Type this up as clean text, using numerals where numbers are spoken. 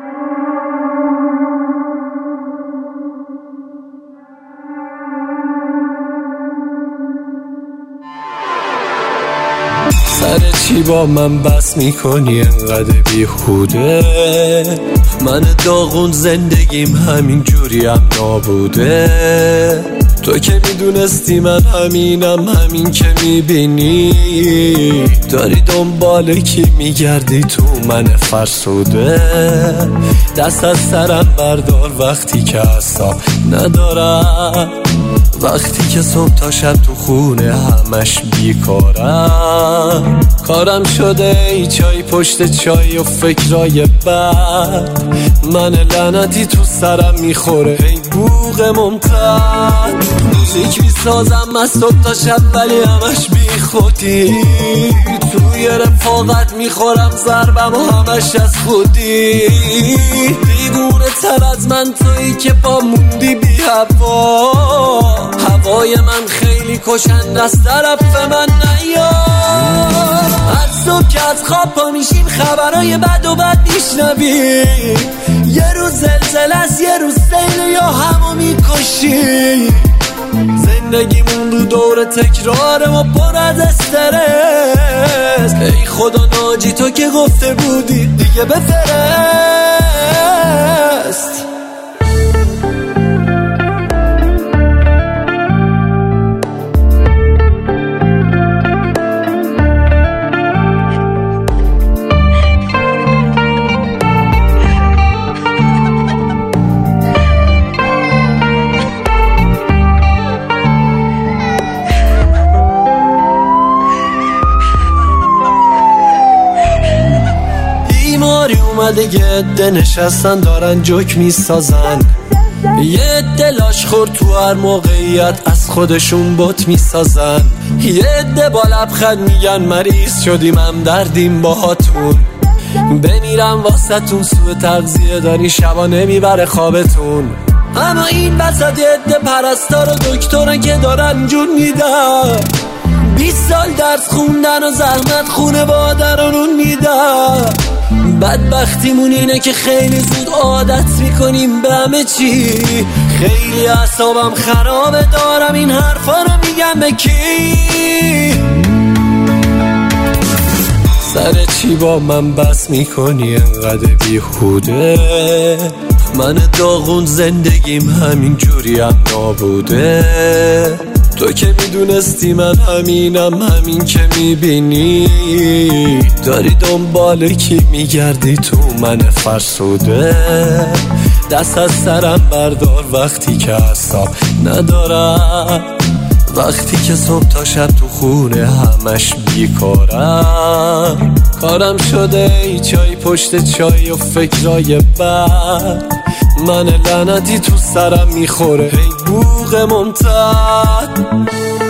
سر چی با من بس میکنی انقدر بیهوده؟ من داغون زندگیم همین جوریم نابوده. تو که میدونستی من همینم، همین که میبینی داری دنبال کی میگردی تو من فرسوده. دست از سرم بردار وقتی که اصلا ندارم، وقتی که صبح تا شب تو خونه همش بیکارم. کارم شده ای چای پشت چای و فکرای بد، من لعنتی تو سرم میخوره ای بوق ممتد. موزیک میسازم از صبح تا شب ولی همش بی خودی، توی رفاقت میخورم ضربم و همش از خودی. دیوونه تر از من تویی که با موندی بی هوا، هوای من خیلی کشنده از طرف من نیا. از صبح که از خواب پا میشیم خبرای بد و بد میشنوی، یه روز زلزله است یه روز سیل یا همو میکشی. زندگیمون رو دور تکراره و پر از استرس، ای خدا ناجی تو که گفته بودی دیگه بفرست. اومده یه عده نشستن دارن جوک میسازن، یه عده لاش خورد تو هر موقعیت از خودشون بت میسازن، یه عده با لبخند میگن مریض شدیم هم دردیم باهاتون، بمیرم واسه تون سوء تغذیه داری شبا نمیبره خوابتون. اما این وسط یه عده پرستار و دکترن که دارن جون میدن، 20 سال درس خوندن و زحمت خونه بادرانون میدن. بدبختیمون اینه که خیلی زود عادت میکنیم به همه چی، خیلی اعصابم خرابه دارم این حرفا رو میگم به کی. سر چی با من بس میکنی انقدر بیهوده؟ من داغون زندگیم همین جوریم نابوده. تو که میدونستی من همینم، همین که میبینی داری دنبال کی میگردی تو من فرسوده. دست از سرم بردار وقتی که اصلا ندارم، وقتی که صبح تا شب تو خونه همش بیکارم. کارم شده ای چای پشت چای و فکرای بد، من لعنتی تو سرم میخوره ای بوق ممتد.